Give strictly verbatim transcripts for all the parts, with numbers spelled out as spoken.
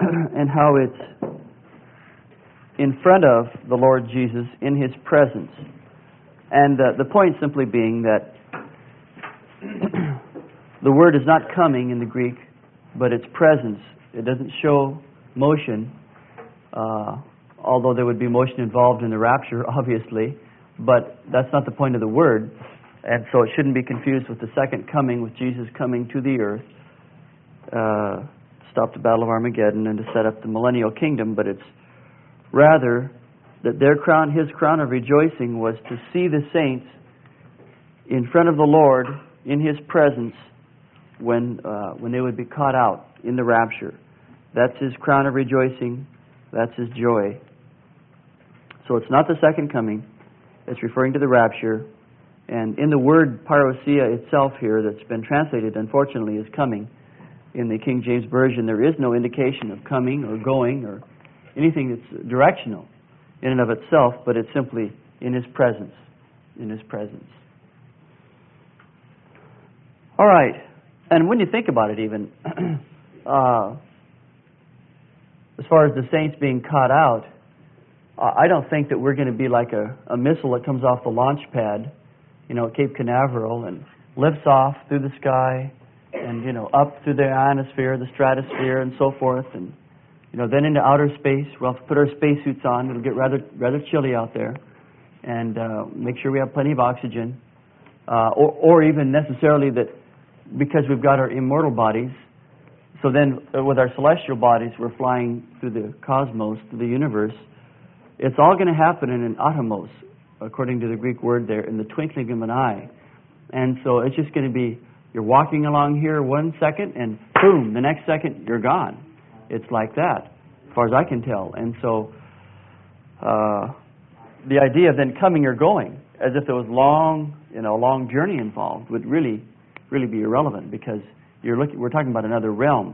and how it's in front of the Lord Jesus in His presence. And uh, the point simply being that the word is not coming in the Greek, but it's presence. It doesn't show motion, uh, although there would be motion involved in the rapture, obviously, but that's not the point of the word, and so it shouldn't be confused with the second coming, with Jesus coming to the earth, uh, stop the Battle of Armageddon and to set up the millennial kingdom, but it's rather that their crown, His crown of rejoicing, was to see the saints in front of the Lord in His presence when uh, when they would be caught out in the rapture. That's His crown of rejoicing. That's His joy. So it's not the second coming. It's referring to the rapture. And in the word parousia itself here that's been translated, unfortunately, as coming, in the King James Version, there is no indication of coming or going or anything that's directional in and of itself, but it's simply in His presence. In His presence. All right. And when you think about it even, uh, as far as the saints being caught out, uh, I don't think that we're going to be like a, a missile that comes off the launch pad, you know, at Cape Canaveral and lifts off through the sky and, you know, up through the ionosphere, the stratosphere, and so forth, and, you know, then into outer space. We'll have to put our spacesuits on. It'll get rather rather chilly out there, and uh, make sure we have plenty of oxygen, uh, or, or even necessarily that because we've got our immortal bodies, so then uh, with our celestial bodies, we're flying through the cosmos, through the universe. It's all going to happen in an atomos, according to the Greek word there, in the twinkling of an eye. And so it's just going to be, you're walking along here one second, and boom, the next second, you're gone. It's like that, as far as I can tell. And so uh, the idea of then coming or going, as if there was long, you know, a long journey involved, would really, really be irrelevant, because you're looking, we're talking about another realm.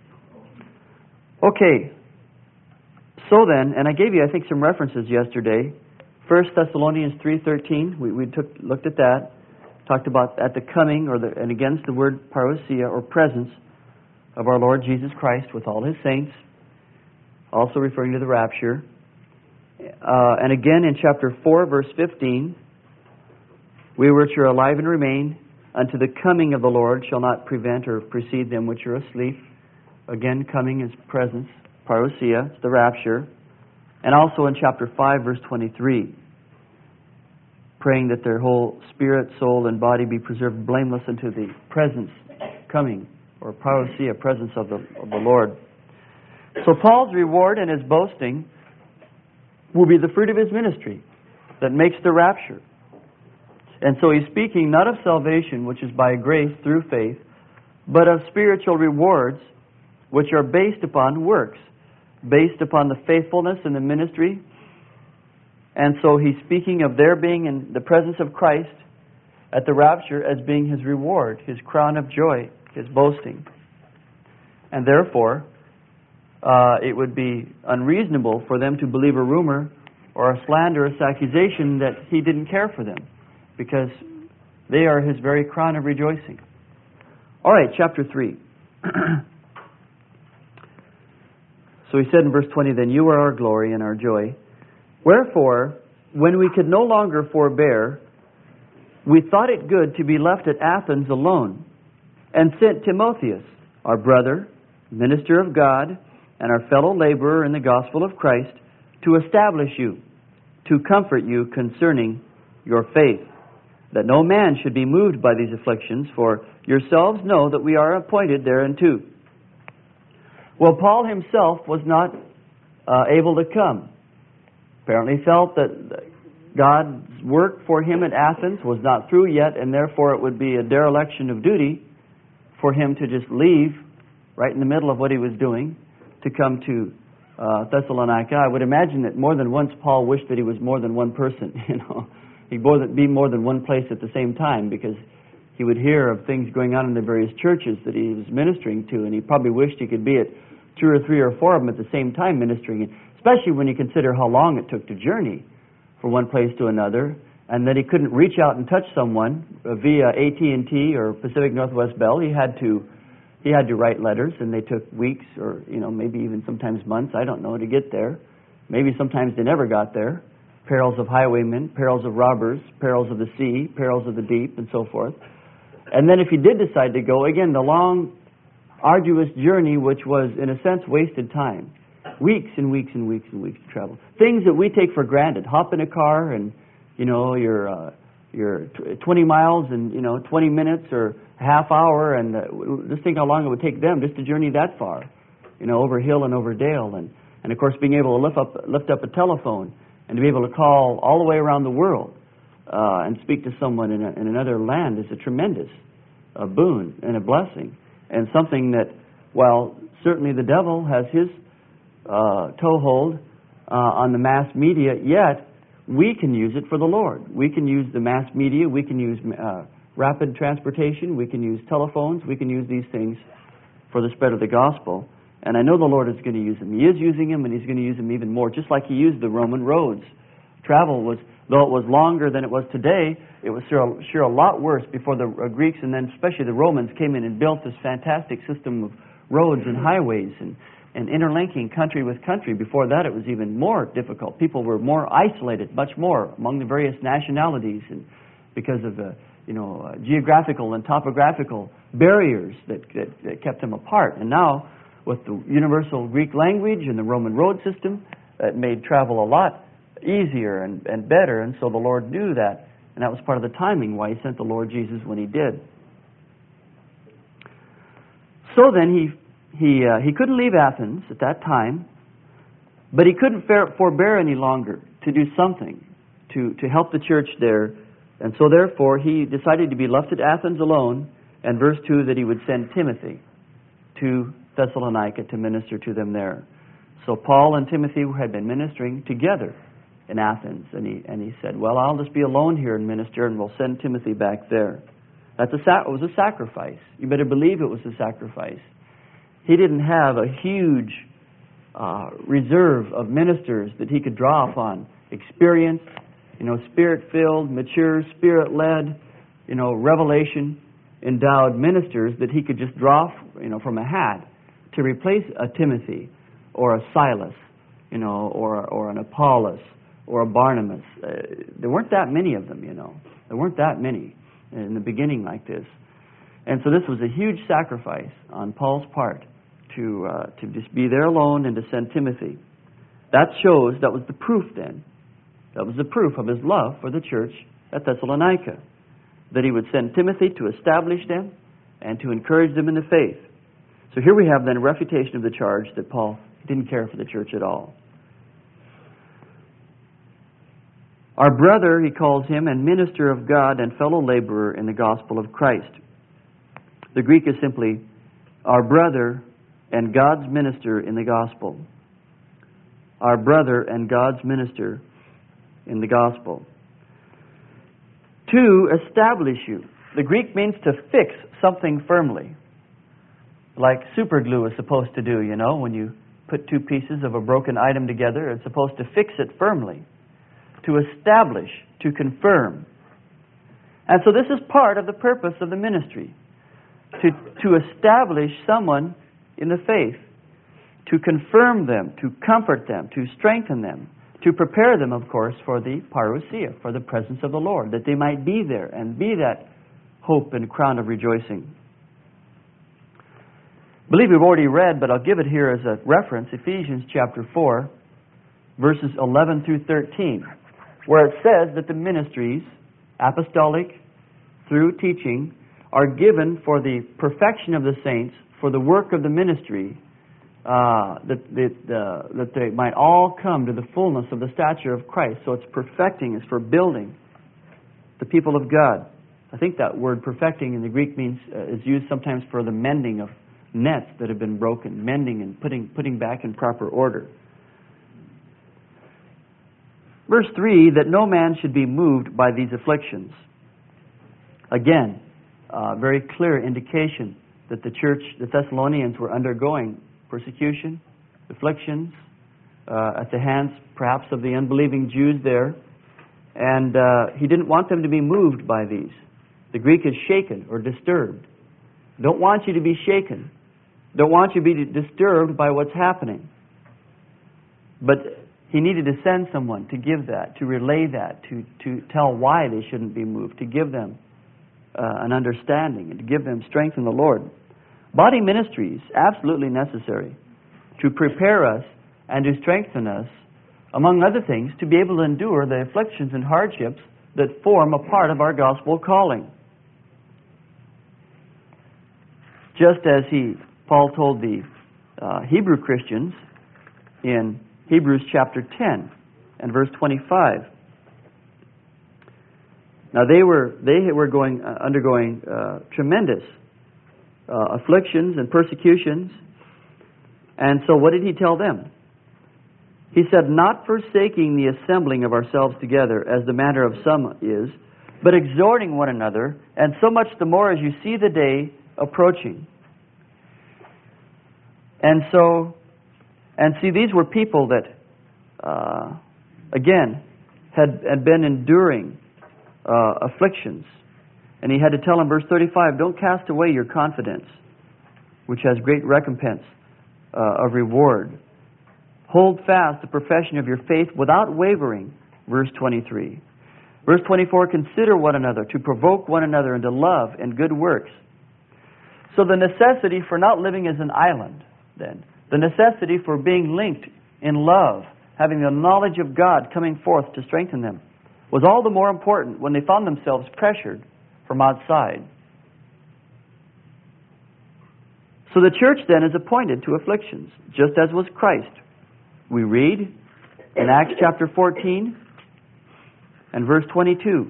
Okay, so then, and I gave you, I think, some references yesterday. First Thessalonians three thirteen, we, we took looked at that, talked about at the coming, or the, and against the word parousia, or presence, of our Lord Jesus Christ with all His saints, also referring to the rapture. Uh, and again in chapter four, verse fifteen, we which are alive and remain unto the coming of the Lord shall not prevent or precede them which are asleep. Again, coming is presence, parousia, it's the rapture. And also in chapter five, verse twenty-three, praying that their whole spirit, soul, and body be preserved blameless unto the presence, coming, or parousia, presence of the, of the Lord. So Paul's reward and his boasting will be the fruit of his ministry that makes the rapture. And so he's speaking not of salvation, which is by grace through faith, but of spiritual rewards, which are based upon works, based upon the faithfulness in the ministry. And so he's speaking of their being in the presence of Christ at the rapture as being his reward, his crown of joy, his boasting. And therefore, uh, it would be unreasonable for them to believe a rumor or a slanderous accusation that he didn't care for them, because they are his very crown of rejoicing. All right, chapter three. So he said in verse twenty, then you are our glory and our joy. Wherefore, when we could no longer forbear, we thought it good to be left at Athens alone, and sent Timotheus, our brother, minister of God, and our fellow laborer in the gospel of Christ, to establish you, to comfort you concerning your faith, that no man should be moved by these afflictions, for yourselves know that we are appointed thereunto. Well, Paul himself was not uh, able to come. Apparently felt that God's work for him at Athens was not through yet, and therefore it would be a dereliction of duty for him to just leave right in the middle of what he was doing to come to uh, Thessalonica. I would imagine that more than once Paul wished that he was more than one person. You know, he'd more than, be more than one place at the same time, because he would hear of things going on in the various churches that he was ministering to, and he probably wished he could be at two or three or four of them at the same time ministering, especially when you consider how long it took to journey from one place to another, and that he couldn't reach out and touch someone via A T and T or Pacific Northwest Bell. He had to he had to write letters, and they took weeks or, you know, maybe even sometimes months, I don't know, to get there. Maybe sometimes they never got there. Perils of highwaymen, perils of robbers, perils of the sea, perils of the deep, and so forth. And then if he did decide to go, again, the long, arduous journey, which was, in a sense, wasted time. Weeks and weeks and weeks and weeks to travel. Things that we take for granted. Hop in a car and, you know, you're, uh, you're twenty miles in, you know, twenty minutes or a half hour, and uh, just think how long it would take them just to journey that far, you know, over hill and over dale. And, and of course, being able to lift up, lift up a telephone and to be able to call all the way around the world uh, and speak to someone in, a, in another land is a tremendous uh, boon and a blessing. And something that, while certainly the devil has his uh, toehold uh, on the mass media, yet we can use it for the Lord. We can use the mass media, we can use uh, rapid transportation, we can use telephones, we can use these things for the spread of the gospel. And I know the Lord is going to use them. He is using them, and He's going to use them even more, just like He used the Roman roads. Travel was, though it was longer than it was today, it was sure, sure a lot worse before the uh, Greeks and then especially the Romans came in and built this fantastic system of roads and highways and, and interlinking country with country. Before that, it was even more difficult. People were more isolated, much more, among the various nationalities, and because of the you know uh, geographical and topographical barriers that, that, that kept them apart. And now, with the universal Greek language and the Roman road system, it made travel a lot easier and, and better. And so the Lord knew that, and that was part of the timing why He sent the Lord Jesus when He did. So then he he uh, he couldn't leave Athens at that time, but he couldn't fare, forbear any longer to do something to to help the church there, and so therefore he decided to be left at Athens alone. And verse two, that he would send Timothy to Thessalonica to minister to them there. So Paul and Timothy had been ministering together in Athens, and he and he said, "Well, I'll just be alone here and minister, and we'll send Timothy back there." That's a it was a sacrifice. You better believe it was a sacrifice. He didn't have a huge uh, reserve of ministers that he could draw upon, experienced, you know, spirit-filled, mature, spirit-led, you know, revelation-endowed ministers that he could just draw, you know, from a hat to replace a Timothy or a Silas, you know, or or an Apollos or a Barnabas. Uh, there weren't that many of them, you know. There weren't that many in the beginning like this. And so this was a huge sacrifice on Paul's part to uh, to just be there alone and to send Timothy. That shows, that was the proof then. That was the proof of his love for the church at Thessalonica, that he would send Timothy to establish them and to encourage them in the faith. So here we have then a refutation of the charge that Paul didn't care for the church at all. Our brother, he calls him, and minister of God and fellow laborer in the gospel of Christ. The Greek is simply our brother and God's minister in the gospel. Our brother and God's minister in the gospel. To establish you. The Greek means to fix something firmly. Like super glue is supposed to do, you know, when you put two pieces of a broken item together, it's supposed to fix it firmly. To establish, to confirm. And so this is part of the purpose of the ministry. To, to establish someone in the faith. To confirm them, to comfort them, to strengthen them. To prepare them, of course, for the parousia, for the presence of the Lord. That they might be there and be that hope and crown of rejoicing. I believe we've already read, but I'll give it here as a reference, Ephesians chapter four, verses eleven through thirteen, where it says that the ministries, apostolic, through teaching, are given for the perfection of the saints, for the work of the ministry, uh, that, that, uh, that they might all come to the fullness of the stature of Christ. So it's perfecting, it's for building the people of God. I think that word perfecting in the Greek means uh, is used sometimes for the mending of nets that have been broken, mending and putting putting back in proper order. Verse three, that no man should be moved by these afflictions. Again, uh, very clear indication that the church, the Thessalonians, were undergoing persecution, afflictions, uh, at the hands perhaps of the unbelieving Jews there. And uh, he didn't want them to be moved by these. The Greek is shaken or disturbed. Don't want you to be shaken don't want you to be disturbed by what's happening. But he needed to send someone to give that, to relay that, to, to tell why they shouldn't be moved, to give them uh, an understanding, and to give them strength in the Lord. Body ministry is absolutely necessary to prepare us and to strengthen us, among other things, to be able to endure the afflictions and hardships that form a part of our gospel calling. Just as he, Paul told the uh, Hebrew Christians in Hebrews chapter ten and verse twenty-five. Now they were they were going uh, undergoing uh, tremendous uh, afflictions and persecutions, and so what did he tell them? He said, "Not forsaking the assembling of ourselves together, as the manner of some is, but exhorting one another, and so much the more as you see the day approaching." And so, and see, these were people that, uh, again, had, had been enduring uh, afflictions. And he had to tell them, verse thirty-five, "Don't cast away your confidence, which has great recompense uh, of reward. Hold fast the profession of your faith without wavering." Verse twenty-three. Verse twenty-four, "Consider one another, to provoke one another into love and good works." So the necessity for not living as an island, then, the necessity for being linked in love, having the knowledge of God coming forth to strengthen them, was all the more important when they found themselves pressured from outside. So the church then is appointed to afflictions, just as was Christ. We read in Acts chapter fourteen and verse twenty-two.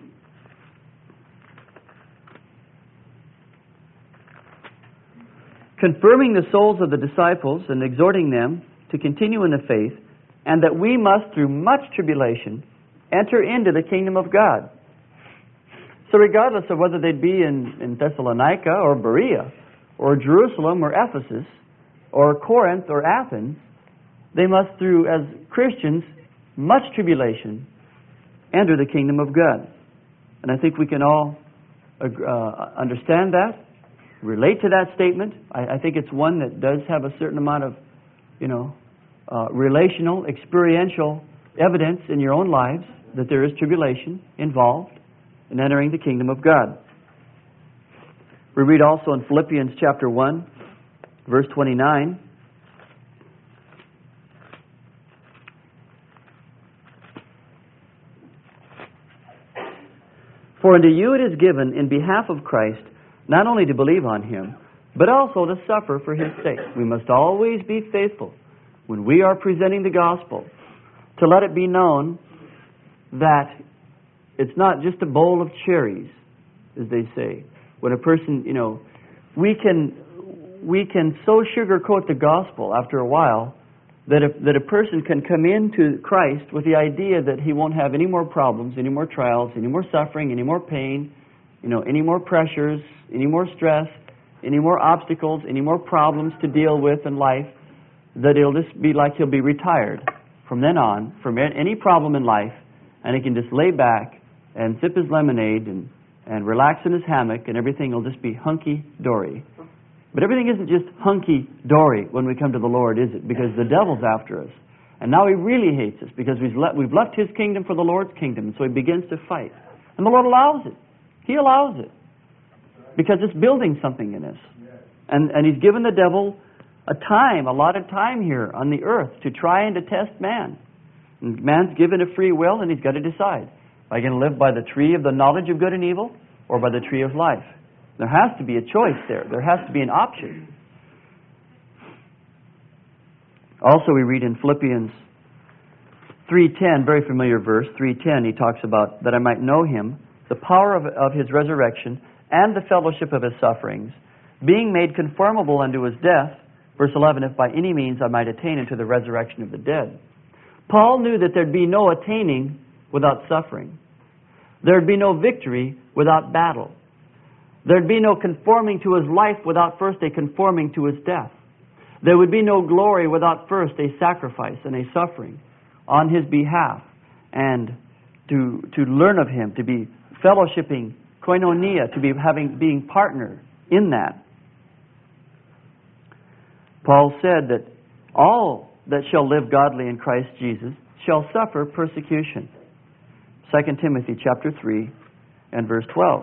"Confirming the souls of the disciples and exhorting them to continue in the faith, and that we must through much tribulation enter into the kingdom of God." So regardless of whether they'd be in, in Thessalonica or Berea or Jerusalem or Ephesus or Corinth or Athens, they must through, as Christians, much tribulation enter the kingdom of God. And I think we can all uh, understand that, relate to that statement. I, I think it's one that does have a certain amount of, you know, uh, relational, experiential evidence in your own lives that there is tribulation involved in entering the kingdom of God. We read also in Philippians chapter one, verse twenty-nine. "For unto you it is given in behalf of Christ not only to believe on Him, but also to suffer for His sake." We must always be faithful when we are presenting the gospel, to let it be known that it's not just a bowl of cherries, as they say. When a person, you know, we can we can so sugarcoat the gospel after a while that a, that a person can come into Christ with the idea that he won't have any more problems, any more trials, any more suffering, any more pain, you know, any more pressures, any more stress, any more obstacles, any more problems to deal with in life, that it'll just be like he'll be retired from then on from any problem in life, and he can just lay back and sip his lemonade and, and relax in his hammock, and everything will just be hunky-dory. But everything isn't just hunky-dory when we come to the Lord, is it? Because the devil's after us. And now he really hates us because we've, le- we've left his kingdom for the Lord's kingdom, and so he begins to fight. And the Lord allows it. He allows it. Because it's building something in us. And, and He's given the devil a time, a lot of time here on the earth to try and to test man. And man's given a free will, and he's got to decide. Am I going to live by the tree of the knowledge of good and evil, or by the tree of life? There has to be a choice there. There has to be an option. Also, we read in Philippians three ten, very familiar verse, three ten, he talks about, "That I might know Him, the power of, of His resurrection, and the fellowship of His sufferings, being made conformable unto His death." Verse eleven, "If by any means I might attain unto the resurrection of the dead." Paul knew that there'd be no attaining without suffering. There'd be no victory without battle. There'd be no conforming to his life without first a conforming to his death. There would be no glory without first a sacrifice and a suffering on his behalf, and to to learn of Him, to be fellowshipping, koinonia, to be having being partner in that. Paul said that all that shall live godly in Christ Jesus shall suffer persecution. Second Timothy chapter three and verse twelve.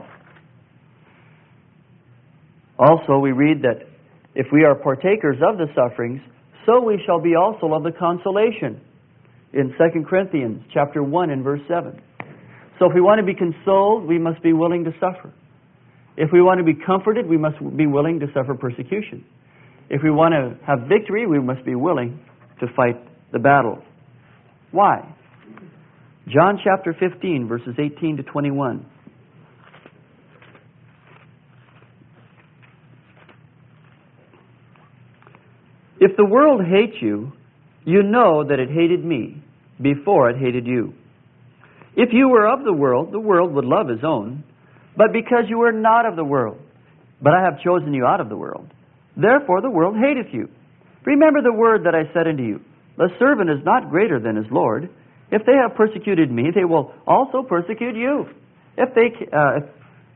Also we read that if we are partakers of the sufferings, so we shall be also of the consolation. In Second Corinthians chapter one and verse seven. So if we want to be consoled, we must be willing to suffer. If we want to be comforted, we must be willing to suffer persecution. If we want to have victory, we must be willing to fight the battle. Why? John chapter fifteen, verses eighteen to twenty-one. If the world hates you, you know that it hated me before it hated you. If you were of the world, the world would love his own. But because you were not of the world, but I have chosen you out of the world, therefore the world hateth you. Remember the word that I said unto you, the servant is not greater than his Lord. If they have persecuted me, they will also persecute you. If they, uh,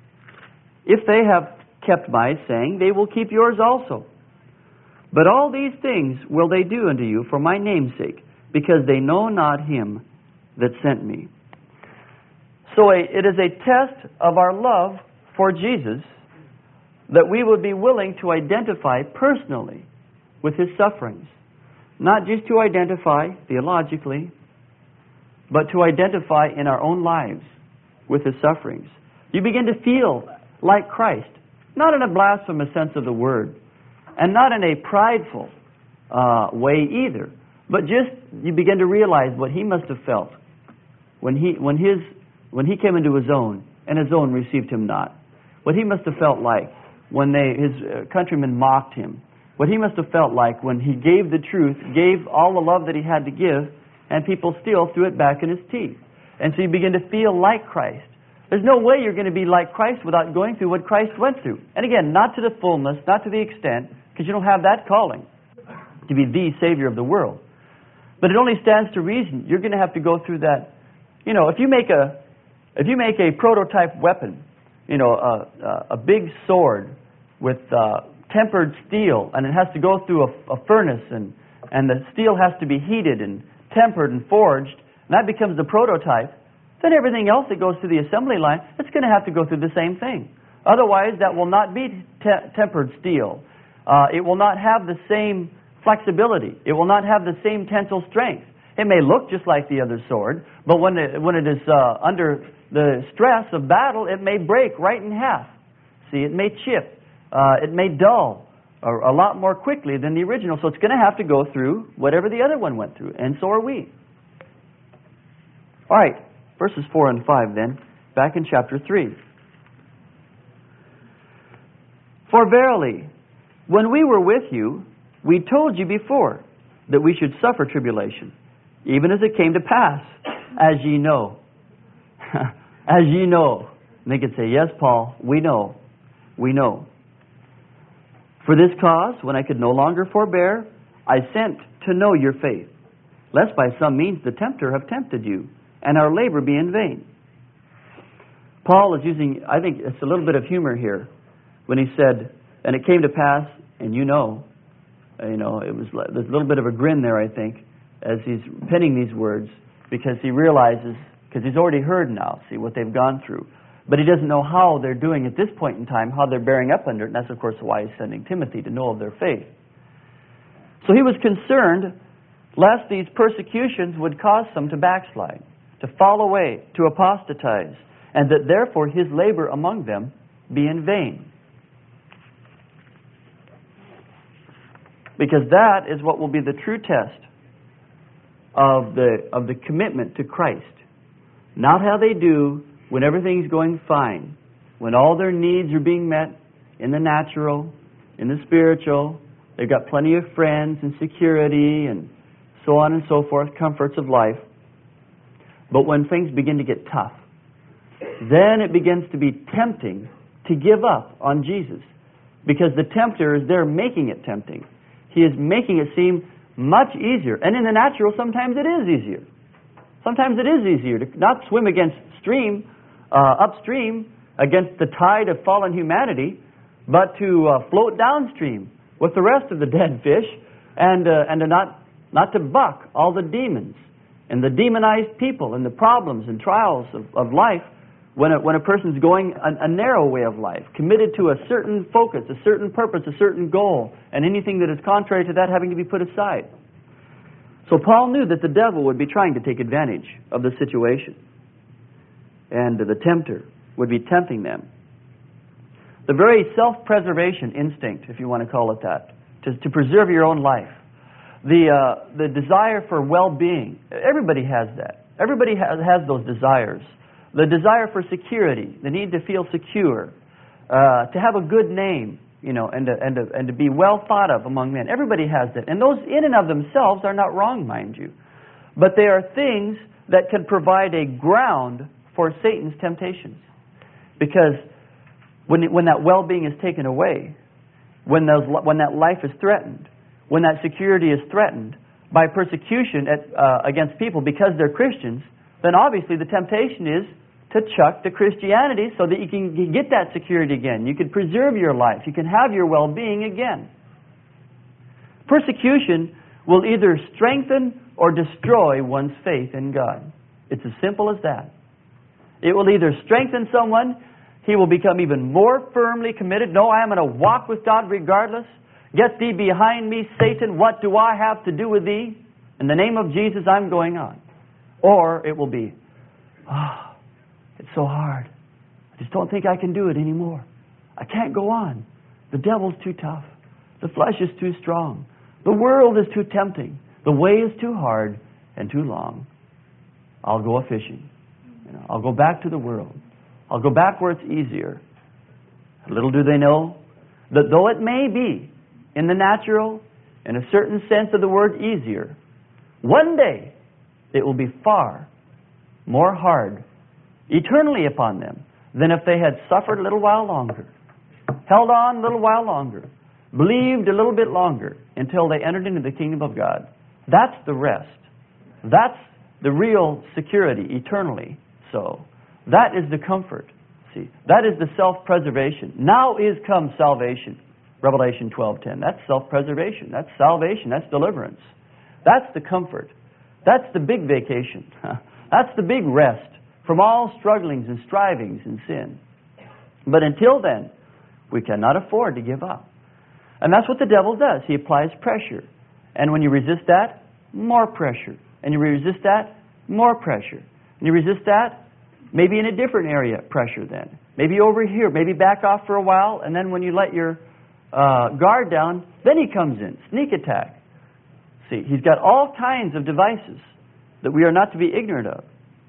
if they have kept my saying, they will keep yours also. But all these things will they do unto you for my name's sake, because they know not him that sent me. So a, it is a test of our love for Jesus that we would be willing to identify personally with his sufferings. Not just to identify theologically, but to identify in our own lives with his sufferings. You begin to feel like Christ, not in a blasphemous sense of the word, and not in a prideful uh, way either, but just you begin to realize what he must have felt when he when his when he came into his own and his own received him not. What he must have felt like when they his uh, countrymen mocked him. What he must have felt like when he gave the truth, gave all the love that he had to give, and people still threw it back in his teeth. And so you begin to feel like Christ. There's no way you're going to be like Christ without going through what Christ went through. And again, not to the fullness, not to the extent, because you don't have that calling to be the Savior of the world. But it only stands to reason you're going to have to go through that. You know, if you make a if you make a prototype weapon, you know, a, a, a big sword with uh, tempered steel, and it has to go through a, a furnace, and and the steel has to be heated and tempered and forged, and that becomes the prototype, then everything else that goes through the assembly line, it's going to have to go through the same thing. Otherwise, that will not be te- tempered steel. Uh, it will not have the same flexibility. It will not have the same tensile strength. It may look just like the other sword, but when it, when it is uh, under the stress of battle, it may break right in half. See, it may chip. Uh, it may dull a, a lot more quickly than the original. So it's going to have to go through whatever the other one went through, and so are we. All right, verses four and five then, back in chapter three. For verily, when we were with you, we told you before that we should suffer tribulation, even as it came to pass, as ye know. As ye know. And they could say, yes, Paul, we know. We know. For this cause, when I could no longer forbear, I sent to know your faith, lest by some means the tempter have tempted you, and our labor be in vain. Paul is using, I think it's a little bit of humor here, when he said, and it came to pass, and you know, you know, it was there's a little bit of a grin there, I think, as he's penning these words, because he realizes, because he's already heard now, see, what they've gone through. But he doesn't know how they're doing at this point in time, how they're bearing up under it, and that's, of course, why he's sending Timothy to know of their faith. So he was concerned lest these persecutions would cause some to backslide, to fall away, to apostatize, and that therefore his labor among them be in vain. Because that is what will be the true test of the of the commitment to Christ. Not how they do when everything's going fine, when all their needs are being met in the natural, in the spiritual, they've got plenty of friends and security and so on and so forth, comforts of life. But when things begin to get tough, then it begins to be tempting to give up on Jesus. Because the tempter is there making it tempting. He is making it seem much easier. And in the natural, sometimes it is easier. Sometimes it is easier to not swim against stream, uh, upstream, against the tide of fallen humanity, but to uh, float downstream with the rest of the dead fish, and uh, and to not not to buck all the demons and the demonized people and the problems and trials of, of life when a, when a person's going a, a narrow way of life, committed to a certain focus, a certain purpose, a certain goal, and anything that is contrary to that having to be put aside. So Paul knew that the devil would be trying to take advantage of the situation, and the tempter would be tempting them. The very self-preservation instinct, if you want to call it that, to, to preserve your own life. The, uh, the desire for well-being. Everybody has that. Everybody has, has those desires. The desire for security, the need to feel secure, uh, to have a good name, you know, and to, and, to, and to be well thought of among men. Everybody has that. And those in and of themselves are not wrong, mind you. But they are things that can provide a ground for Satan's temptations. Because when, when that well-being is taken away, when, those, when that life is threatened, when that security is threatened by persecution at, uh, against people because they're Christians, then obviously the temptation is to chuck the Christianity so that you can get that security again. You can preserve your life. You can have your well-being again. Persecution will either strengthen or destroy one's faith in God. It's as simple as that. It will either strengthen someone. He will become even more firmly committed. No, I am going to walk with God regardless. Get thee behind me, Satan. What do I have to do with thee? In the name of Jesus, I'm going on. Or it will be, ah, oh, it's so hard. I just don't think I can do it anymore. I can't go on. The devil's too tough. The flesh is too strong. The world is too tempting. The way is too hard and too long. I'll go a-fishing. You know, I'll go back to the world. I'll go back where it's easier. Little do they know that though it may be in the natural, in a certain sense of the word, easier, one day it will be far more hard eternally upon them than if they had suffered a little while longer, held on a little while longer, believed a little bit longer until they entered into the kingdom of God. That's the rest. That's the real security eternally. So that is the comfort. See, that is the self-preservation. Now is come salvation. Revelation twelve ten. That's self-preservation. That's salvation. That's deliverance. That's the comfort. That's the big vacation. That's the big rest from all strugglings and strivings and sin. But until then, we cannot afford to give up. And that's what the devil does. He applies pressure. And when you resist that, more pressure. And you resist that, more pressure. And you resist that, maybe in a different area, pressure then. Maybe over here, maybe back off for a while, and then when you let your uh, guard down, then he comes in, sneak attack. See, he's got all kinds of devices that we are not to be ignorant of.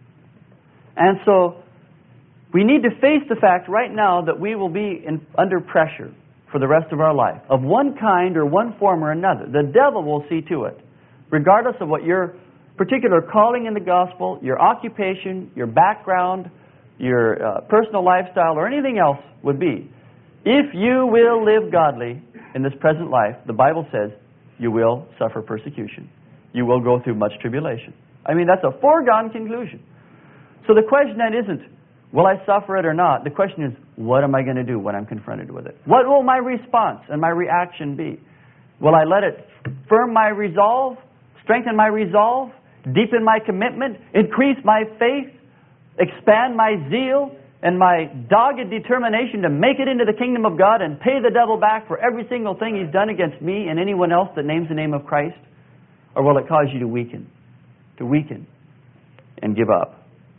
And so, we need to face the fact right now that we will be in, under pressure for the rest of our life, of one kind or one form or another. The devil will see to it, regardless of what your particular calling in the gospel, your occupation, your background, your uh, personal lifestyle, or anything else would be. If you will live godly in this present life, the Bible says you will suffer persecution. You will go through much tribulation. I mean, that's a foregone conclusion. So the question then isn't, will I suffer it or not? The question is, what am I going to do when I'm confronted with it? What will my response and my reaction be? Will I let it firm my resolve, strengthen my resolve, deepen my commitment, increase my faith, expand my zeal, and my dogged determination to make it into the kingdom of God and pay the devil back for every single thing he's done against me and anyone else that names the name of Christ? Or will it cause you to weaken, to weaken and give up?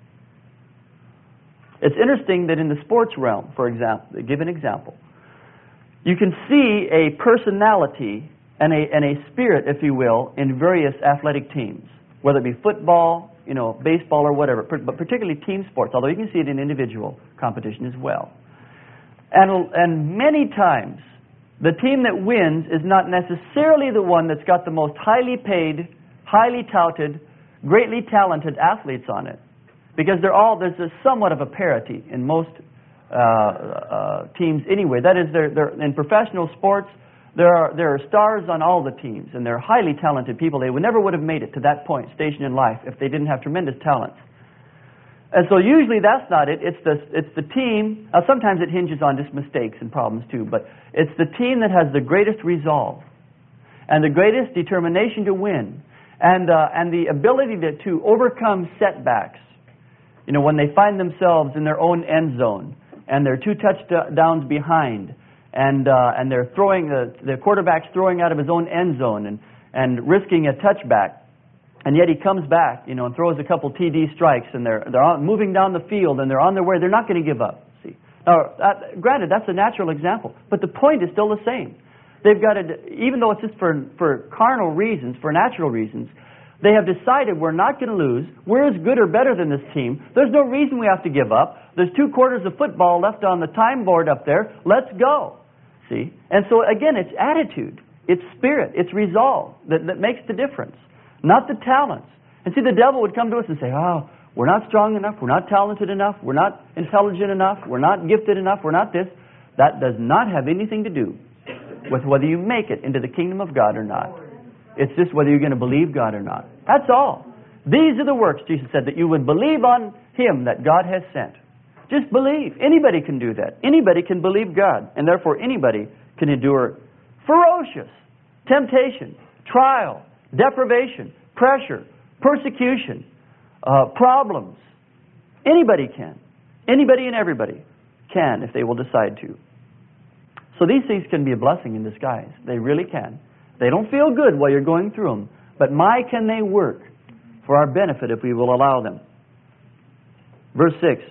It's interesting that in the sports realm, for example, give an example, you can see a personality and a, and a spirit, if you will, in various athletic teams, whether it be football, you know, baseball or whatever, but particularly team sports, although you can see it in individual competition as well. And, and many times, the team that wins is not necessarily the one that's got the most highly paid, highly touted, greatly talented athletes on it. Because they're all, there's a somewhat of a parity in most uh, uh, teams anyway. That is, they're, they're, in professional sports, there are, there are stars on all the teams, and they're highly talented people. They would never would have made it to that point, station in life, if they didn't have tremendous talent. And so usually that's not it. It's the, it's the team. Uh, sometimes it hinges on just mistakes and problems too. But it's the team that has the greatest resolve and the greatest determination to win and, uh, and the ability to, to overcome setbacks. You know, when they find themselves in their own end zone and they're two touchdowns behind and, uh, and they're throwing, the, the quarterback's throwing out of his own end zone and, and risking a touchback. And yet he comes back, you know, and throws a couple T D strikes, and they're they're on, moving down the field, and they're on their way. They're not going to give up. See, now, that, granted, that's a natural example, but the point is still the same. They've got to, even though it's just for for carnal reasons, for natural reasons, they have decided we're not going to lose. We're as good or better than this team. There's no reason we have to give up. There's two quarters of football left on the time board up there. Let's go. See, and so again, it's attitude, it's spirit, it's resolve that, that makes the difference. Not the talents. And see, the devil would come to us and say, oh, we're not strong enough, we're not talented enough, we're not intelligent enough, we're not gifted enough, we're not this. That does not have anything to do with whether you make it into the kingdom of God or not. It's just whether you're going to believe God or not. That's all. These are the works, Jesus said, that you would believe on Him that God has sent. Just believe. Anybody can do that. Anybody can believe God, and therefore anybody can endure ferocious temptation, trial, deprivation, pressure, persecution, uh, problems. Anybody can. Anybody and everybody can if they will decide to. So these things can be a blessing in disguise. They really can. They don't feel good while you're going through them, but my, can they work for our benefit if we will allow them. Verse six.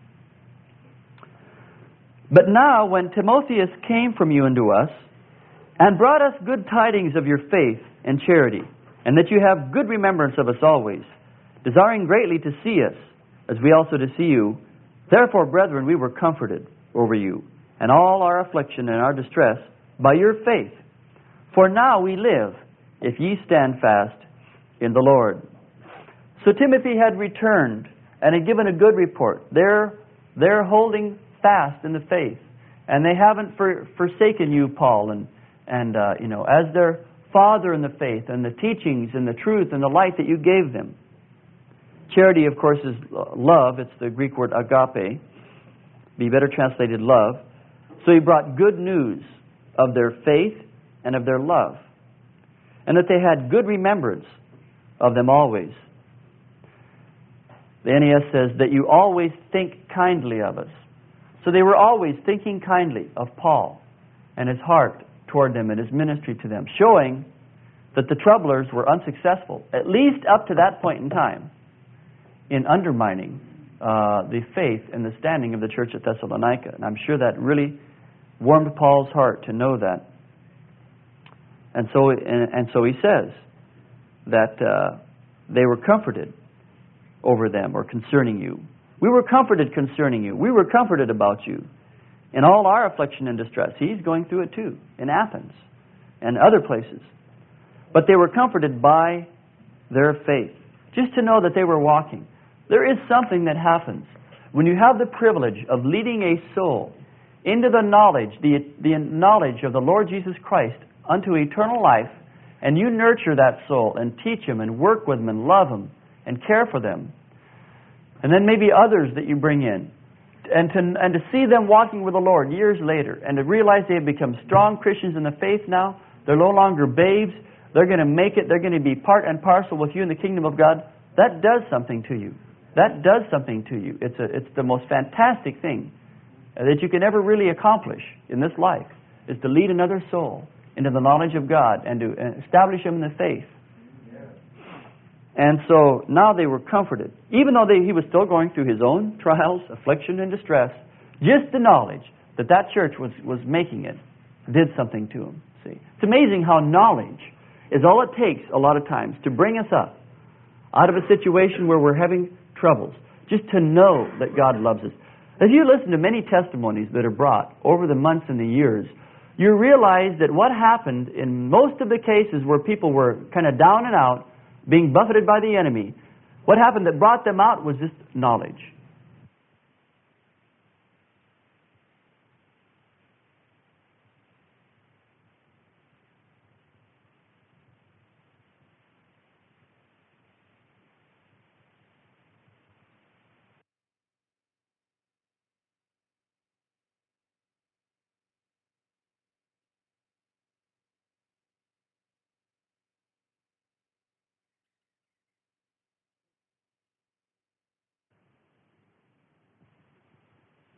But now when Timotheus came from you unto us, and brought us good tidings of your faith and charity, and that you have good remembrance of us always, desiring greatly to see us, as we also to see you. Therefore, brethren, we were comforted over you, and all our affliction and our distress, by your faith. For now we live, if ye stand fast in the Lord. So Timothy had returned, and had given a good report. They're, they're holding fast in the faith, and they haven't for, forsaken you, Paul, and, and uh, you know, as their father in the faith, and the teachings, and the truth, and the light that you gave them. Charity, of course, is love. It's the Greek word agape. Be better translated love. So he brought good news of their faith and of their love. And that they had good remembrance of them always. The N A S says that you always think kindly of us. So they were always thinking kindly of Paul and his heart toward them and his ministry to them, showing that the troublers were unsuccessful, at least up to that point in time, in undermining uh, the faith and the standing of the church at Thessalonica. And I'm sure that really warmed Paul's heart to know that. And so, and, and so he says that uh, they were comforted over them or concerning you. We were comforted concerning you. We were comforted about you. In all our affliction and distress. He's going through it too, in Athens and other places. But they were comforted by their faith. Just to know that they were walking. There is something that happens when you have the privilege of leading a soul into the knowledge, the, the knowledge of the Lord Jesus Christ unto eternal life, and you nurture that soul and teach them and work with them and love them and care for them. And then maybe others that you bring in. And to, and to see them walking with the Lord years later, and to realize they have become strong Christians in the faith now. They're no longer babes. They're going to make it. They're going to be part and parcel with you in the kingdom of God. That does something to you. That does something to you. It's a, it's the most fantastic thing that you can ever really accomplish in this life, is to lead another soul into the knowledge of God and to establish them in the faith. And so now they were comforted. Even though they, he was still going through his own trials, affliction, and distress, just the knowledge that that church was, was making it did something to him. See, it's amazing how knowledge is all it takes a lot of times to bring us up out of a situation where we're having troubles. Just to know that God loves us. As you listen to many testimonies that are brought over the months and the years, you realize that what happened in most of the cases where people were kind of down and out, being buffeted by the enemy, what happened that brought them out was just knowledge.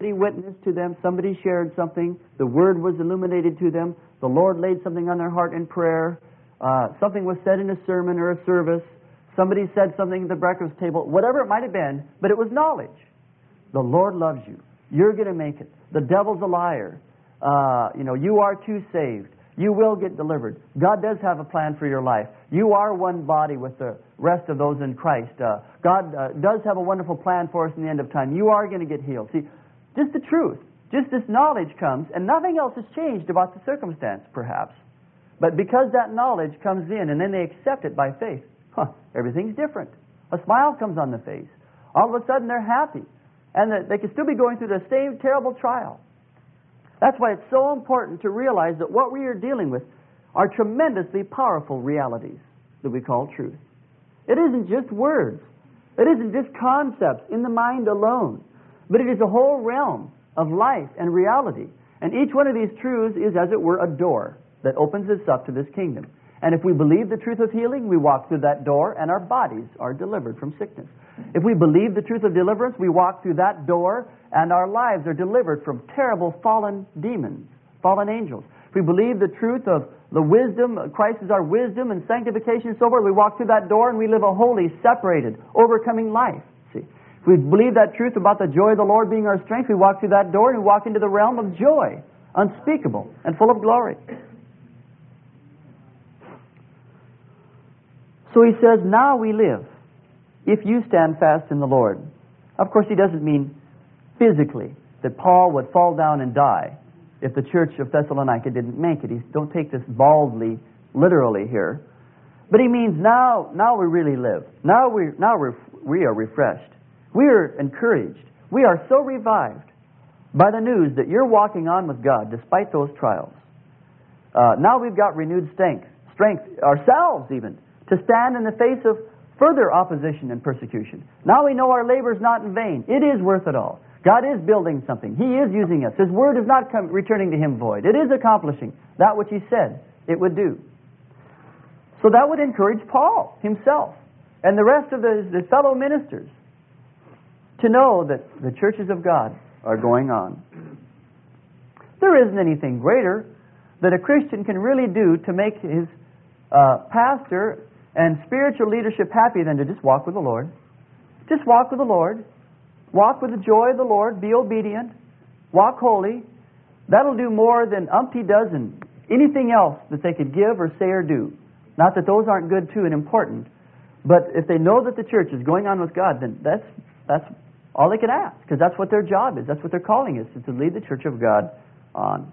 witnessed to them, somebody shared something, the Word was illuminated to them, the Lord laid something on their heart in prayer, uh, something was said in a sermon or a service, somebody said something at the breakfast table, whatever it might have been, but it was knowledge. The Lord loves you. You're going to make it. The devil's a liar. Uh, you know, you are too saved. You will get delivered. God does have a plan for your life. You are one body with the rest of those in Christ. Uh, God uh, does have a wonderful plan for us in the end of time. You are going to get healed. See, just the truth. Just this knowledge comes, and nothing else has changed about the circumstance, perhaps. But because that knowledge comes in, and then they accept it by faith, huh, everything's different. A smile comes on the face. All of a sudden, they're happy. And that they can still be going through the same terrible trial. That's why it's so important to realize that what we are dealing with are tremendously powerful realities that we call truth. It isn't just words. It isn't just concepts in the mind alone. But it is a whole realm of life and reality. And each one of these truths is, as it were, a door that opens us up to this kingdom. And if we believe the truth of healing, we walk through that door and our bodies are delivered from sickness. If we believe the truth of deliverance, we walk through that door and our lives are delivered from terrible fallen demons, fallen angels. If we believe the truth of the wisdom, Christ is our wisdom and sanctification and so forth, we walk through that door and we live a holy, separated, overcoming life. See, if we believe that truth about the joy of the Lord being our strength, we walk through that door and we walk into the realm of joy, unspeakable and full of glory. So he says, now we live, if you stand fast in the Lord. Of course, he doesn't mean physically that Paul would fall down and die if the church of Thessalonica didn't make it. He, don't take this baldly, literally here. But he means now, now we really live. Now we, now we're, we are refreshed. We are encouraged. We are so revived by the news that you're walking on with God despite those trials. Uh, now we've got renewed strength, strength ourselves even, to stand in the face of further opposition and persecution. Now we know our labor is not in vain. It is worth it all. God is building something. He is using us. His word is not come, returning to Him void. It is accomplishing that which He said it would do. So that would encourage Paul himself and the rest of the, the fellow ministers to know that the churches of God are going on. There isn't anything greater that a Christian can really do to make his uh, pastor and spiritual leadership happy than to just walk with the Lord. Just walk with the Lord. Walk with the joy of the Lord. Be obedient. Walk holy. That'll do more than umpty dozen anything else that they could give or say or do. Not that those aren't good too and important, but if they know that the church is going on with God, then that's that's all they can ask, because that's what their job is. That's what their calling is, is to lead the church of God on.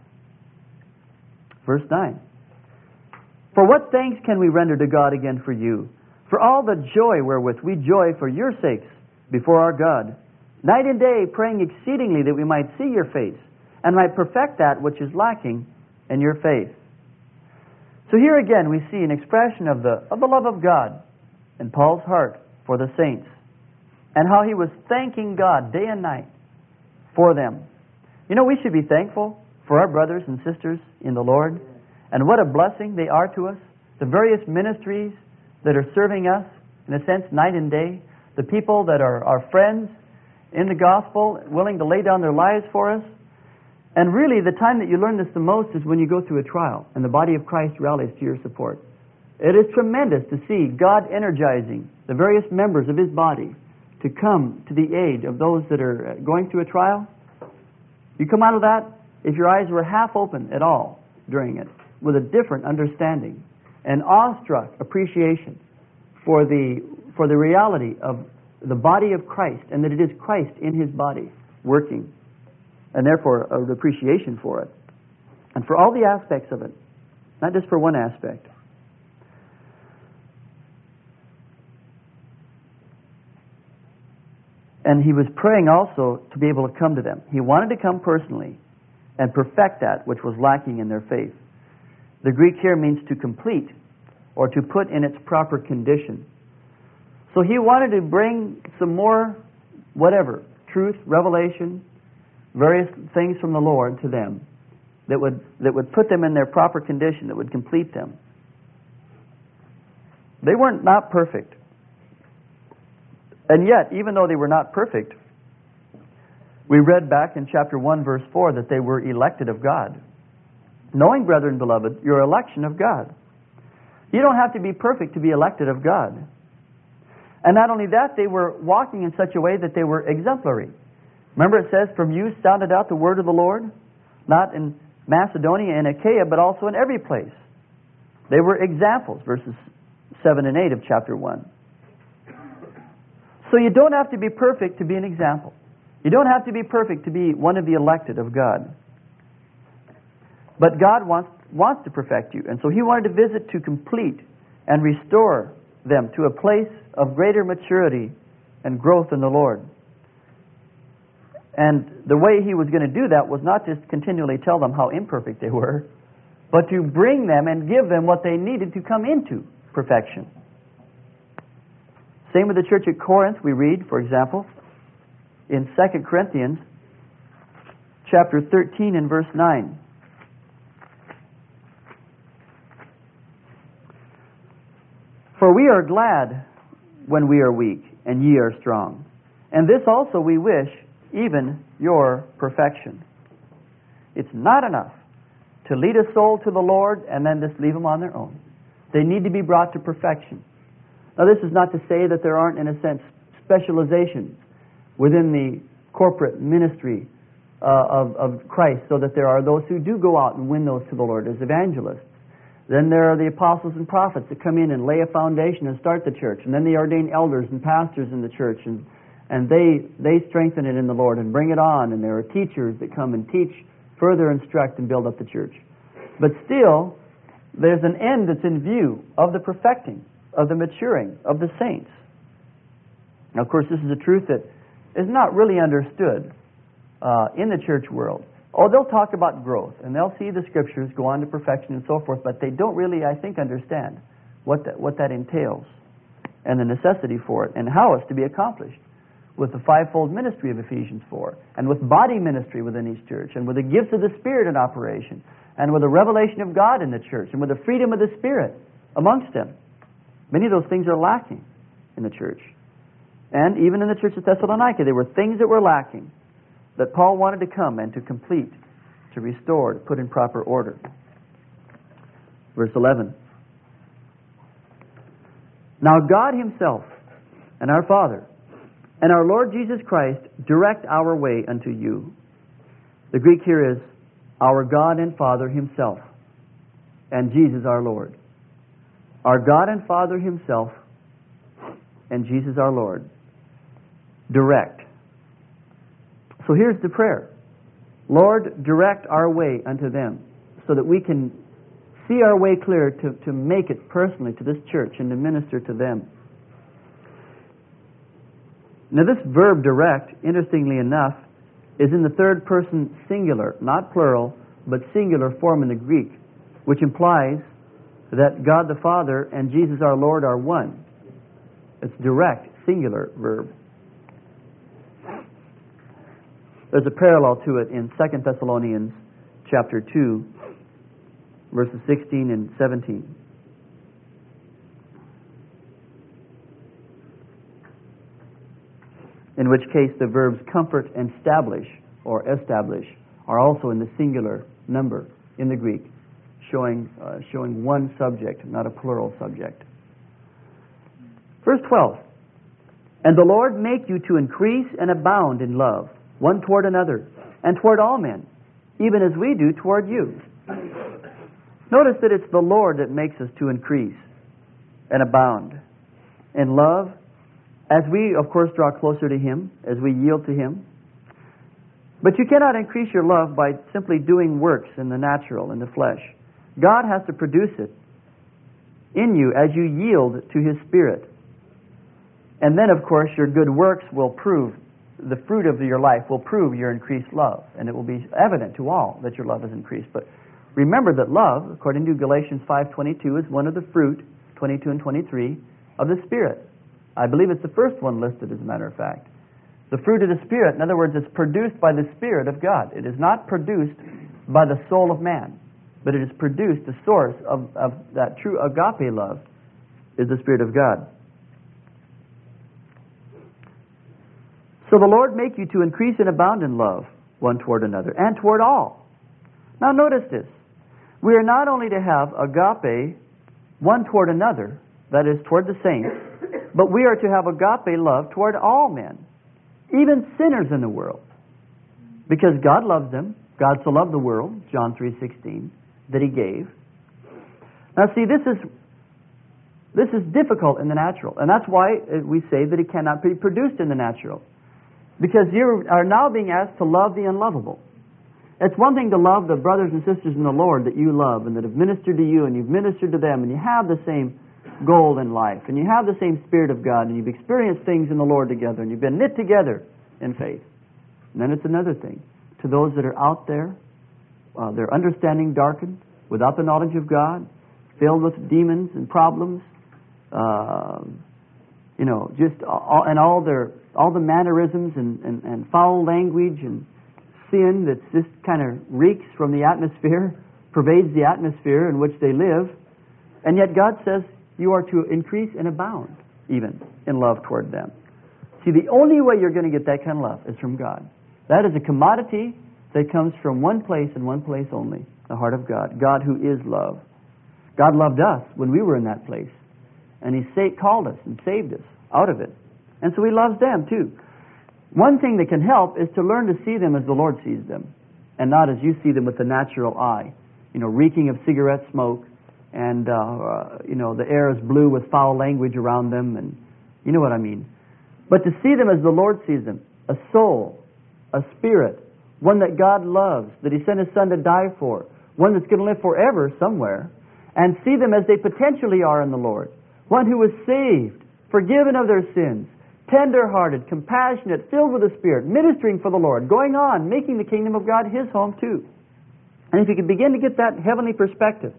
Verse nine. For what thanks can we render to God again for you? For all the joy wherewith we joy for your sakes before our God, night and day praying exceedingly that we might see your face, and might perfect that which is lacking in your faith. So here again we see an expression of the, of the love of God in Paul's heart for the saints, and how he was thanking God day and night for them. You know, we should be thankful for our brothers and sisters in the Lord. And what a blessing they are to us. The various ministries that are serving us, in a sense, night and day. The people that are our friends in the gospel, willing to lay down their lives for us. And really, the time that you learn this the most is when you go through a trial and the body of Christ rallies to your support. It is tremendous to see God energizing the various members of His body to come to the aid of those that are going through a trial. You come out of that, if your eyes were half open at all during it, with a different understanding and awestruck appreciation for the for the reality of the body of Christ, and that it is Christ in His body working, and therefore an appreciation for it, and for all the aspects of it, not just for one aspect. And he was praying also to be able to come to them. He wanted to come personally and perfect that which was lacking in their faith. The Greek here means to complete or to put in its proper condition. So he wanted to bring some more, whatever, truth, revelation, various things from the Lord to them that would that would put them in their proper condition, that would complete them. They weren't not perfect. And yet, even though they were not perfect, We read back in chapter one, verse four, that they were elected of God. Knowing, brethren, beloved, your election of God. You don't have to be perfect to be elected of God. And not only that, they were walking in such a way that they were exemplary. Remember it says, from you sounded out the word of the Lord, not in Macedonia and Achaia, but also in every place. They were examples, verses seven and eight of chapter one. So you don't have to be perfect to be an example. You don't have to be perfect to be one of the elected of God. But God wants, wants to perfect you. And so He wanted to visit to complete and restore them to a place of greater maturity and growth in the Lord. And the way He was going to do that was not just continually tell them how imperfect they were, but to bring them and give them what they needed to come into perfection. Same with the church at Corinth. We read, for example, in Second Corinthians chapter thirteen and verse nine. For we are glad when we are weak, and ye are strong. And this also we wish, even your perfection. It's not enough to lead a soul to the Lord and then just leave them on their own. They need to be brought to perfection. Now, this is not to say that there aren't, in a sense, specializations within the corporate ministry uh, of, of Christ, so that there are those who do go out and win those to the Lord as evangelists. Then there are the apostles and prophets that come in and lay a foundation and start the church. And then they ordain elders and pastors in the church, and, and they, they strengthen it in the Lord and bring it on. And there are teachers that come and teach, further instruct, and build up the church. But still, there's an end that's in view of the perfecting, of the maturing of the saints. Now, of course, this is a truth that is not really understood uh, in the church world. Oh, they'll talk about growth, and they'll see the Scriptures go on to perfection and so forth, but they don't really, I think, understand what that, what that entails and the necessity for it and how it's to be accomplished with the fivefold ministry of Ephesians four, and with body ministry within each church, and with the gifts of the Spirit in operation, and with the revelation of God in the church, and with the freedom of the Spirit amongst them. Many of those things are lacking in the church. And even in the church of Thessalonica, there were things that were lacking that Paul wanted to come and to complete, to restore, to put in proper order. Verse eleven. Now God Himself and our Father and our Lord Jesus Christ direct our way unto you. The Greek here is our God and Father Himself and Jesus our Lord. Our God and Father Himself and Jesus our Lord. Direct. So here's the prayer. Lord, direct our way unto them so that we can see our way clear to, to make it personally to this church and to minister to them. Now this verb direct, interestingly enough, is in the third person singular, not plural, but singular form in the Greek, which implies that God the Father and Jesus our Lord are one. It's direct, singular verb. There's a parallel to it in Second Thessalonians chapter two, verses sixteen and seventeen. In which case the verbs comfort and establish, or establish, are also in the singular number in the Greek, showing, uh, showing one subject, not a plural subject. Verse twelve. And the Lord make you to increase and abound in love, one toward another, and toward all men, even as we do toward you. Notice that it's the Lord that makes us to increase and abound in love, as we, of course, draw closer to Him, as we yield to Him. But you cannot increase your love by simply doing works in the natural, in the flesh. God has to produce it in you as you yield to His Spirit. And then, of course, your good works will prove, the fruit of your life will prove your increased love. And it will be evident to all that your love is increased. But remember that love, according to Galatians five twenty-two, is one of the fruit, twenty-two and twenty-three, of the Spirit. I believe it's the first one listed, as a matter of fact. The fruit of the Spirit, in other words, it's produced by the Spirit of God. It is not produced by the soul of man, but it is produced, the source of, of that true agape love is the Spirit of God. So the Lord make you to increase and abound in love one toward another and toward all. Now notice this. We are not only to have agape one toward another, that is, toward the saints, but we are to have agape love toward all men, even sinners in the world. Because God loves them. God so loved the world, John three sixteen, that He gave. Now see, this is this is difficult in the natural. And that's why we say that it cannot be produced in the natural. Because you are now being asked to love the unlovable. It's one thing to love the brothers and sisters in the Lord that you love and that have ministered to you and you've ministered to them and you have the same goal in life and you have the same Spirit of God and you've experienced things in the Lord together and you've been knit together in faith. And then it's another thing. To those that are out there, uh, their understanding darkened, without the knowledge of God, filled with demons and problems, uh, you know, just all, and all their all the mannerisms and, and, and foul language and sin that just kind of reeks from the atmosphere, pervades the atmosphere in which they live, and yet God says you are to increase and abound even in love toward them. See, the only way you're going to get that kind of love is from God. That is a commodity that comes from one place and one place only, the heart of God. God who is love. God loved us when we were in that place. And He sa- called us and saved us out of it. And so He loves them too. One thing that can help is to learn to see them as the Lord sees them. And not as you see them with the natural eye. You know, reeking of cigarette smoke. And, uh, uh, you know, the air is blue with foul language around them. And you know what I mean. But to see them as the Lord sees them. A soul. A spirit, one that God loves, that He sent His Son to die for, one that's going to live forever somewhere, and see them as they potentially are in the Lord. One who was saved, forgiven of their sins, tender-hearted, compassionate, filled with the Spirit, ministering for the Lord, going on, making the kingdom of God His home too. And if you can begin to get that heavenly perspective,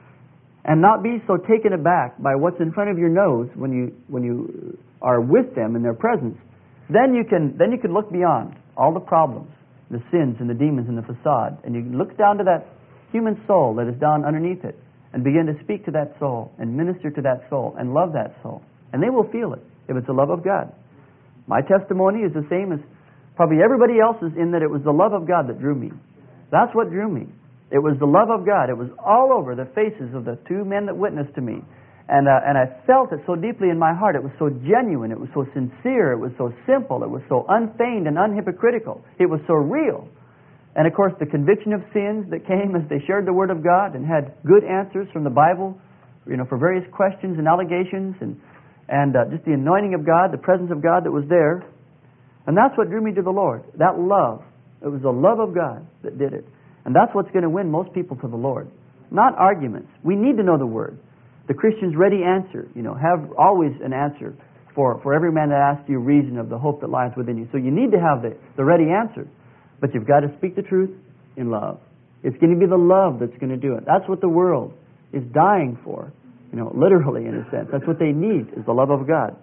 and not be so taken aback by what's in front of your nose when you when you are with them in their presence, then you can then you can look beyond all the problems, the sins and the demons and the facade, and you look down to that human soul that is down underneath it and begin to speak to that soul and minister to that soul and love that soul. And they will feel it if it's the love of God. My testimony is the same as probably everybody else's in that it was the love of God that drew me. That's what drew me. It was the love of God. It was all over the faces of the two men that witnessed to me. And uh, and I felt it so deeply in my heart. It was so genuine. It was so sincere. It was so simple. It was so unfeigned and unhypocritical. It was so real. And of course, the conviction of sins that came as they shared the Word of God and had good answers from the Bible, you know, for various questions and allegations, and and uh, just the anointing of God, the presence of God that was there. And that's what drew me to the Lord. That love. It was the love of God that did it. And that's what's going to win most people to the Lord. Not arguments. We need to know the Word. The Christian's ready answer, you know, have always an answer for, for every man that asks you reason of the hope that lies within you. So you need to have the, the ready answer. But you've got to speak the truth in love. It's going to be the love that's going to do it. That's what the world is dying for, you know, literally in a sense. That's what they need, is the love of God.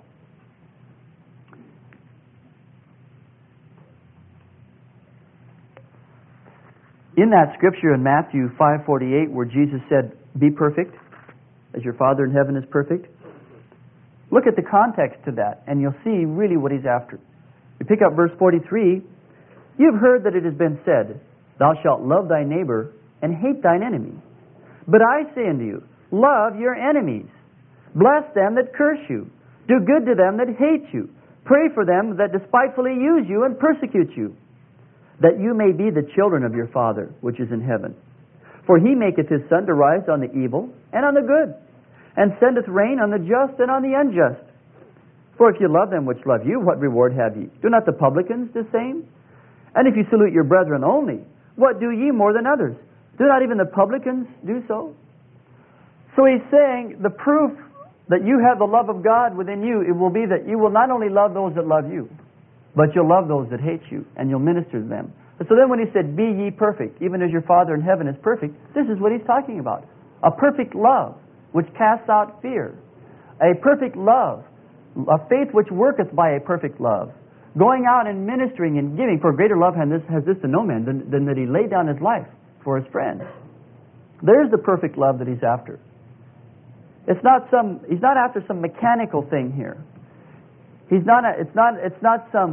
In that scripture in Matthew five forty-eight where Jesus said, "Be perfect, as your Father in heaven is perfect," look at the context to that, and you'll see really what He's after. You pick up verse forty-three, "You've heard that it has been said, Thou shalt love thy neighbor and hate thine enemy. But I say unto you, love your enemies. Bless them that curse you. Do good to them that hate you. Pray for them that despitefully use you and persecute you, that you may be the children of your Father which is in heaven. For He maketh His sun to rise on the evil and on the good, and sendeth rain on the just and on the unjust. For if you love them which love you, what reward have ye? Do not the publicans the same? And if you salute your brethren only, what do ye more than others? Do not even the publicans do so?" So He's saying the proof that you have the love of God within you, it will be that you will not only love those that love you, but you'll love those that hate you, and you'll minister to them. And so then when He said, "Be ye perfect, even as your Father in heaven is perfect," this is what He's talking about. A perfect love, which casts out fear. A perfect love, a faith which worketh by a perfect love. Going out and ministering and giving, for greater love has this, has this to no man than, than that He laid down His life for His friends. There's the perfect love that He's after. It's not some, He's not after some mechanical thing here. He's not, a, it's not, it's not some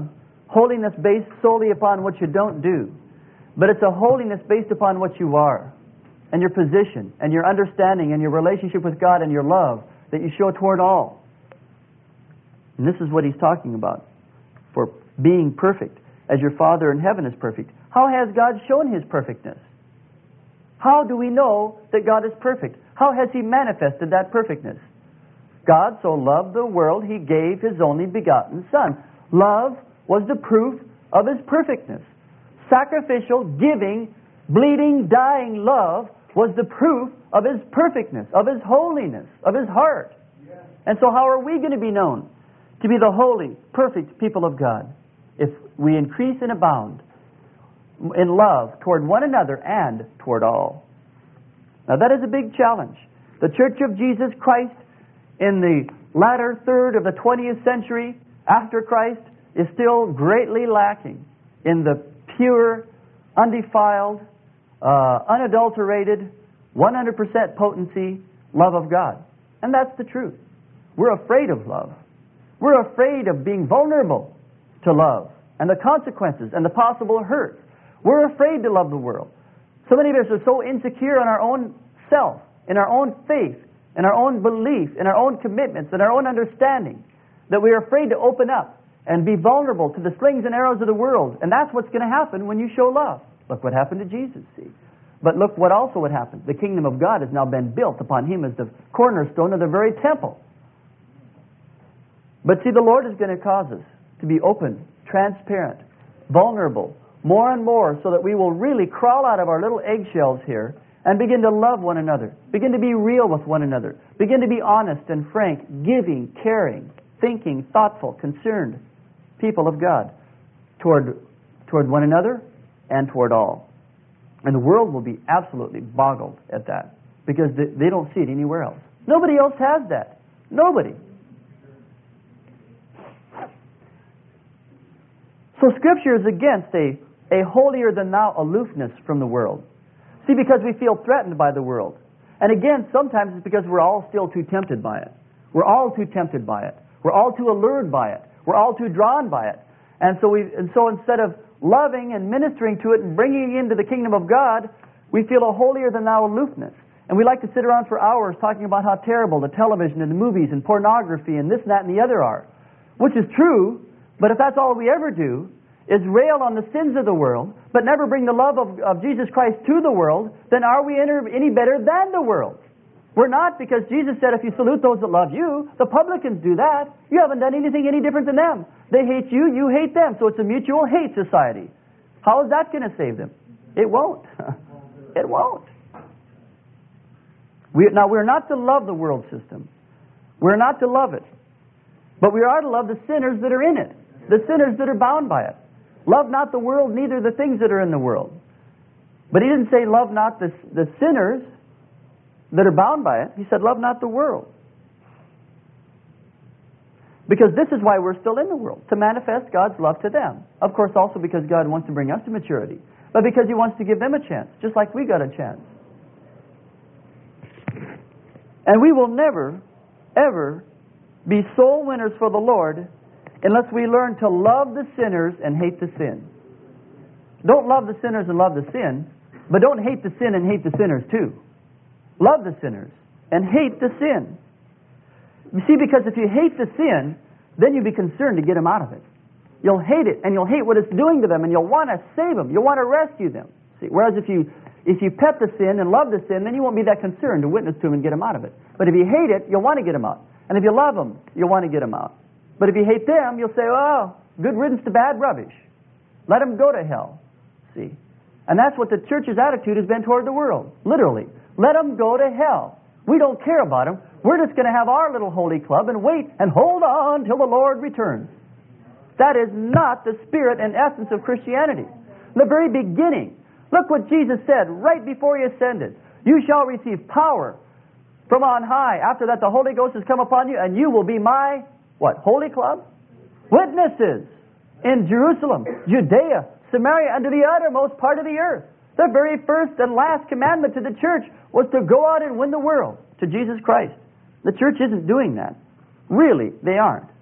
holiness based solely upon what you don't do, but it's a holiness based upon what you are, and your position, and your understanding, and your relationship with God, and your love that you show toward all. And this is what he's talking about, for being perfect, as your Father in heaven is perfect. How has God shown His perfectness? How do we know that God is perfect? How has He manifested that perfectness? God so loved the world, He gave His only begotten Son. Love was the proof of His perfectness. Sacrificial, giving, bleeding, dying love was the proof of His perfectness, of His holiness, of His heart. Yes. And so how are we going to be known to be the holy, perfect people of God? If we increase and abound in love toward one another and toward all. Now that is a big challenge. The Church of Jesus Christ in the latter third of the twentieth century after Christ is still greatly lacking in the pure, undefiled, uh, unadulterated, one hundred percent potency love of God. And that's the truth. We're afraid of love. We're afraid of being vulnerable to love and the consequences and the possible hurt. We're afraid to love the world. So many of us are so insecure in our own self, in our own faith, in our own belief, in our own commitments, in our own understanding, that we are afraid to open up and be vulnerable to the slings and arrows of the world. And that's what's going to happen when you show love. Look what happened to Jesus, see. But look what also would happen. The kingdom of God has now been built upon Him as the cornerstone of the very temple. But see, the Lord is going to cause us to be open, transparent, vulnerable, more and more, so that we will really crawl out of our little eggshells here and begin to love one another, begin to be real with one another, begin to be honest and frank, giving, caring, thinking, thoughtful, concerned people of God toward, toward one another and toward all. And the world will be absolutely boggled at that, because they, they don't see it anywhere else. Nobody else has that. Nobody. So Scripture is against a, a holier-than-thou aloofness from the world. See, because we feel threatened by the world. And again, sometimes it's because we're all still too tempted by it. We're all too tempted by it. We're all too allured by it. We're all too drawn by it. And so, we, and so instead of loving and ministering to it and bringing it into the kingdom of God, we feel a holier-than-thou aloofness. And we like to sit around for hours talking about how terrible the television and the movies and pornography and this and that and the other are. Which is true, but if that's all we ever do, is rail on the sins of the world, but never bring the love of, of Jesus Christ to the world, then are we any better than the world? We're not, because Jesus said, if you salute those that love you, the publicans do that. You haven't done anything any different than them. They hate you, you hate them. So it's a mutual hate society. How is that going to save them? It won't. It won't. We, now, we're not to love the world system. We're not to love it. But we are to love the sinners that are in it, the sinners that are bound by it. Love not the world, neither the things that are in the world. But He didn't say love not the, the sinners that are bound by it. He said love not the world. Because this is why we're still in the world, to manifest God's love to them. Of course, also because God wants to bring us to maturity. But because He wants to give them a chance, just like we got a chance. And we will never, ever be soul winners for the Lord unless we learn to love the sinners and hate the sin. Don't love the sinners and love the sin, but don't hate the sin and hate the sinners too. Love the sinners and hate the sin. You see, because if you hate the sin, then you'll be concerned to get them out of it. You'll hate it, and you'll hate what it's doing to them, and you'll want to save them. You'll want to rescue them. See, whereas if you if you pet the sin and love the sin, then you won't be that concerned to witness to them and get them out of it. But if you hate it, you'll want to get them out. And if you love them, you'll want to get them out. But if you hate them, you'll say, oh, good riddance to bad rubbish. Let them go to hell. See? And that's what the church's attitude has been toward the world. Literally. Let them go to hell. We don't care about them. We're just going to have our little holy club and wait and hold on till the Lord returns. That is not the spirit and essence of Christianity. In the very beginning, look what Jesus said right before He ascended. You shall receive power from on high. After that, the Holy Ghost has come upon you, and you will be my, what, holy club? Witnesses in Jerusalem, Judea, Samaria, and to the uttermost part of the earth. The very first and last commandment to the church was to go out and win the world to Jesus Christ. The church isn't doing that. Really, they aren't.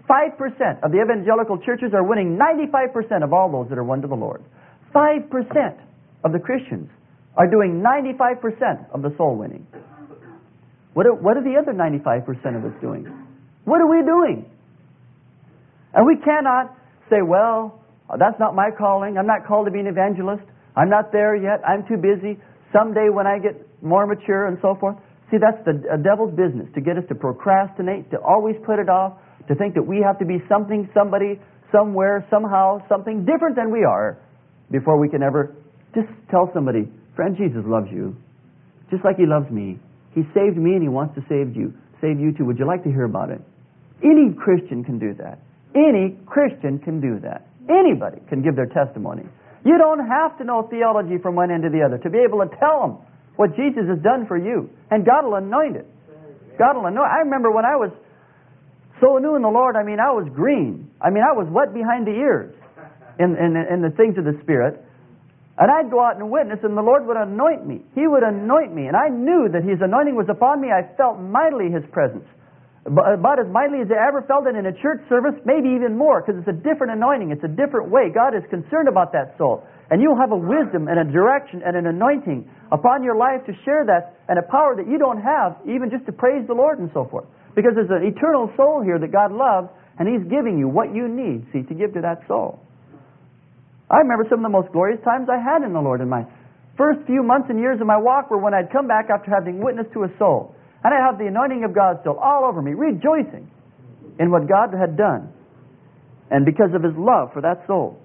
five percent of the evangelical churches are winning ninety-five percent of all those that are won to the Lord. five percent of the Christians are doing ninety-five percent of the soul winning. What are, what are the other ninety-five percent of us doing? What are we doing? And we cannot say, well, that's not my calling. I'm not called to be an evangelist. I'm not there yet. I'm too busy. Someday when I get more mature and so forth. See, that's the uh, devil's business, to get us to procrastinate, to always put it off, to think that we have to be something, somebody, somewhere, somehow, something different than we are before we can ever just tell somebody, friend, Jesus loves you just like He loves me. He saved me and He wants to save you. Save you too. Would you like to hear about it? Any Christian can do that. Any Christian can do that. Anybody can give their testimony. You don't have to know theology from one end to the other to be able to tell them what Jesus has done for you. And God will anoint it. God will anoint. I remember when I was so new in the Lord, I mean, I was green. I mean, I was wet behind the ears in, in, in the things of the Spirit. And I'd go out and witness, and the Lord would anoint me. He would anoint me. And I knew that His anointing was upon me. I felt mightily His presence. About as mightily as I ever felt it in a church service, maybe even more, because it's a different anointing. It's a different way. God is concerned about that soul. And you'll have a wisdom and a direction and an anointing upon your life to share that, and a power that you don't have, even just to praise the Lord and so forth. Because there's an eternal soul here that God loves, and He's giving you what you need, see, to give to that soul. I remember some of the most glorious times I had in the Lord in my first few months and years of my walk were when I'd come back after having witnessed to a soul. And I have the anointing of God still all over me, rejoicing in what God had done. And because of His love for that soul.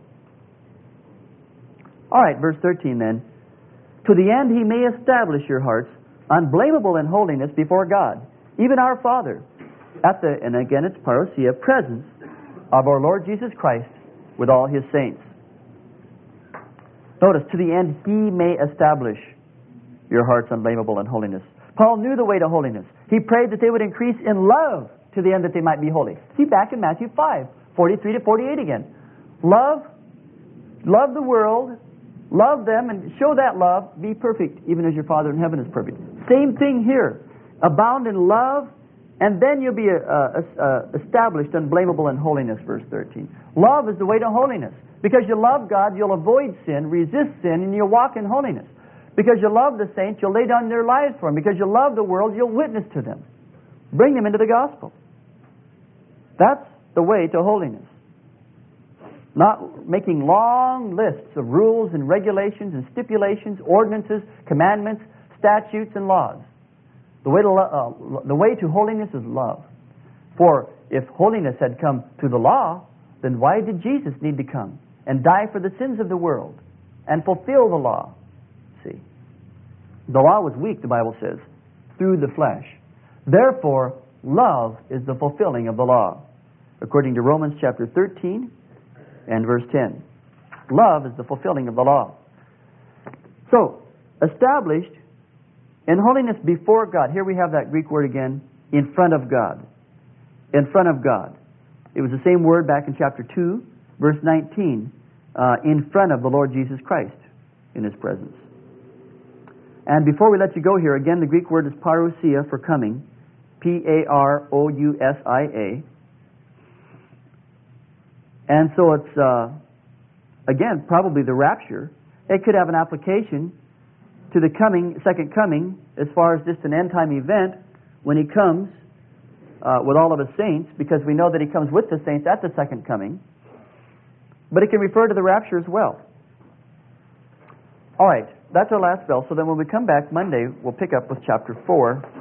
All right, verse thirteen then. To the end He may establish your hearts unblameable in holiness before God, even our Father, at the, and again it's parousia, presence of our Lord Jesus Christ with all His saints. Notice, to the end He may establish your hearts unblameable in holiness. Paul knew the way to holiness. He prayed that they would increase in love to the end that they might be holy. See back in Matthew five, forty-three to forty-eight again. Love, love the world, love them, and show that love. Be perfect, even as your Father in heaven is perfect. Same thing here. Abound in love, and then you'll be uh, uh, established unblameable in holiness, verse thirteen. Love is the way to holiness. Because you love God, you'll avoid sin, resist sin, and you'll walk in holiness. Because you love the saints, you'll lay down their lives for them. Because you love the world, you'll witness to them. Bring them into the gospel. That's the way to holiness. Not making long lists of rules and regulations and stipulations, ordinances, commandments, statutes, and laws. The way to, uh, the way to holiness is love. For if holiness had come through the law, then why did Jesus need to come and die for the sins of the world and fulfill the law? See, the law was weak, the Bible says, through the flesh. Therefore, love is the fulfilling of the law, according to Romans chapter thirteen and verse ten. Love is the fulfilling of the law. So, established in holiness before God. Here we have that Greek word again, in front of God. In front of God. It was the same word back in chapter two, verse nineteen, uh, in front of the Lord Jesus Christ, in His presence. And before we let you go here, again, the Greek word is parousia, for coming. P A R O U S I A. And so it's, uh, again, probably the rapture. It could have an application to the coming, second coming, as far as just an end-time event when He comes uh, with all of His saints, because we know that He comes with the saints at the second coming. But it can refer to the rapture as well. All right. That's our last spell. So then when we come back Monday, we'll pick up with chapter four.